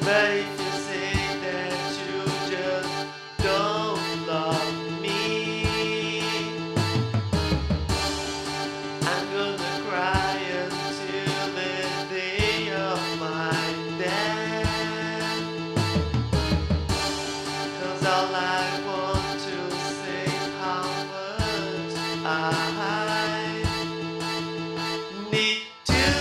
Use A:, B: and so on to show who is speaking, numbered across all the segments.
A: But if you say that you just don't love me, I'm gonna cry until the day of my death. 'Cause all I want to say is how much I need you.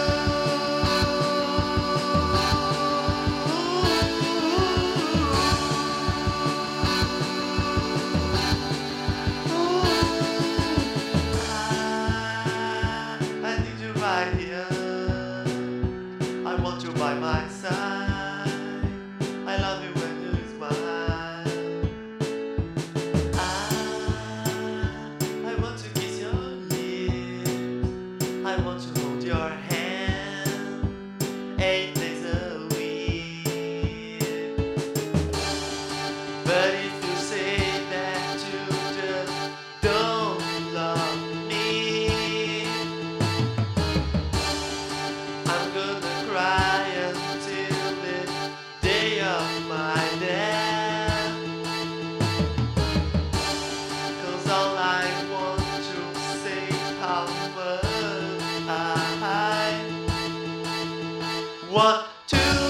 A: I need you right here. I want you by my side. I love you when you smile. I want to kiss your lips. I want to hold your hand 8 days a week. But if you say that you just don't love me, I'm gonna cry until the day of my death. 'Cause all I want to say is how much I want to